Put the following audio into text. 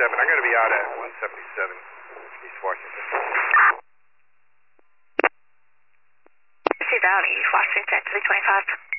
I'm going to be out at 177 East Washington. Sea Valley, East Washington, 325.